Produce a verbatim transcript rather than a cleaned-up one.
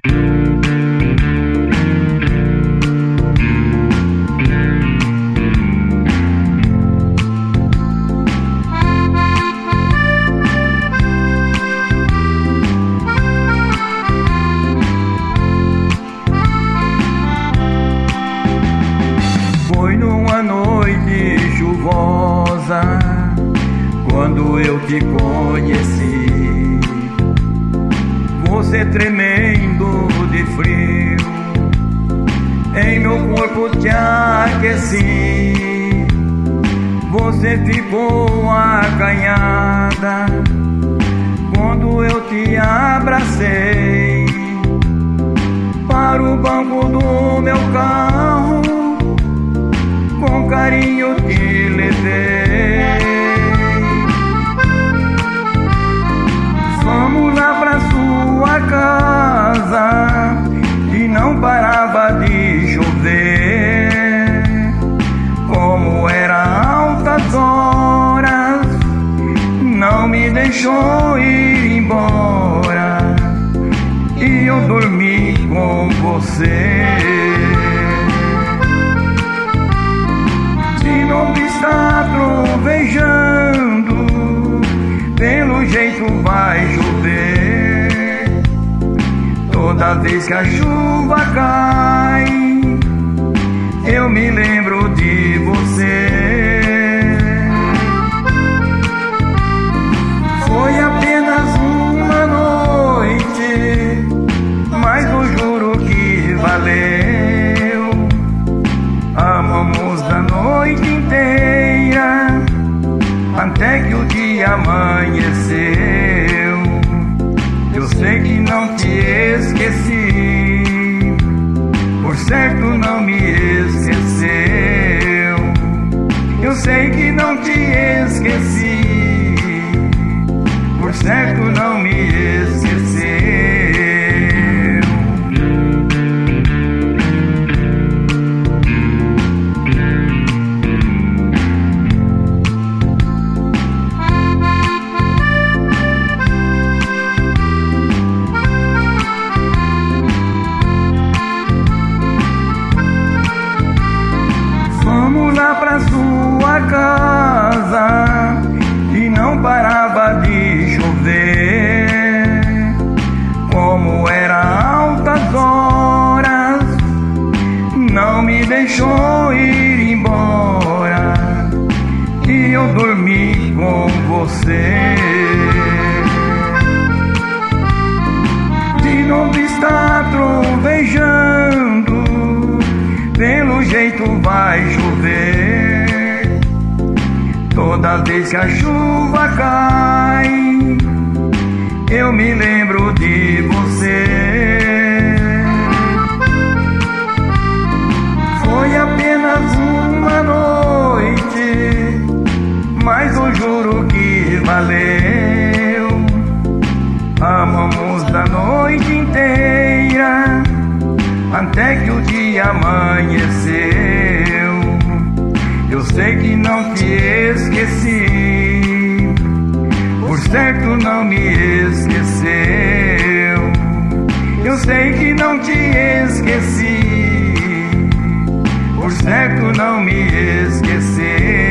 Quando eu te conheci, você tremendo de frio, em meu corpo te aqueci. Você ficou acanhada quando eu te abracei. Para o banco do meu carro, com carinho te levei. Fomos lá pra sua casa e não parava de chover. Como era altas horas, não me deixou ir embora, e eu dormi com você. Se não está trovejando, pelo jeito vai chover. Toda vez que a chuva cai, eu me lembro de você. Foi apenas uma noite, mas eu juro que valeu. Amamos a noite inteira, até que o dia amanheceu. Eu sei que não te esqueci, por certo não me esqueceu. Eu sei que não te esqueci, por certo não me esqueceu. Pra sua casa e não parava de chover. Como era altas horas, não me deixou ir embora, e eu dormi com você. De novo está trovejando, pelo jeito vai chover. Toda vez que a chuva cai, eu me lembro de você. Foi apenas uma noite, mas eu juro que valeu. Amamos a noite inteira, até que o dia amanheceu. Eu sei que não te esqueci, por certo não me esqueceu. Eu sei que não te esqueci, por certo não me esqueceu.